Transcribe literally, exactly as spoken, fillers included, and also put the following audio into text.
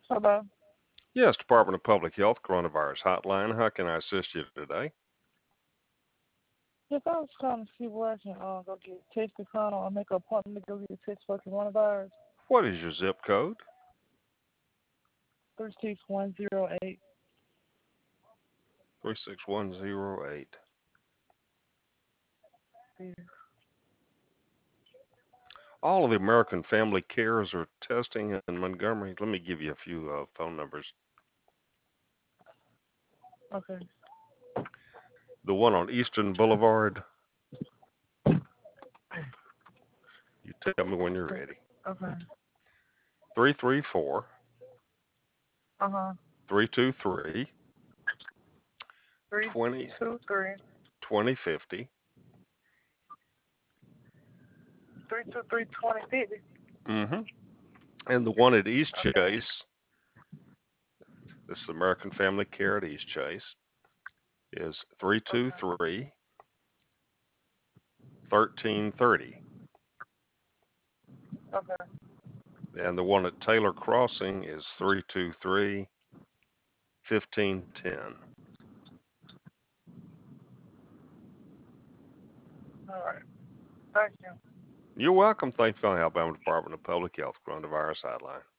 Hello. Yes, Department of Public Health Coronavirus Hotline. How can I assist you today? Yes, I was trying to see where I can uh, go get tested for or make an appointment to go get tested for coronavirus. What is your zip code? Three six one zero eight. three six one zero eight. All of the American Family Cares are testing in Montgomery. Let me give you a few uh, phone numbers. Okay. The one on Eastern Boulevard. You tell me when you're ready. Okay. three three four, Uh huh. three two three, Three twenty two three twenty fifty. three two three twenty fifty. Mm-hmm. And the one at East Okay. Chase, this is American Family Care at East Chase, is three two Okay. three, thirteen thirty. Okay. And the one at Taylor Crossing is three two three, fifteen ten. All right. Thank you. You're welcome. Thanks for the Alabama Department of Public Health Coronavirus Hotline.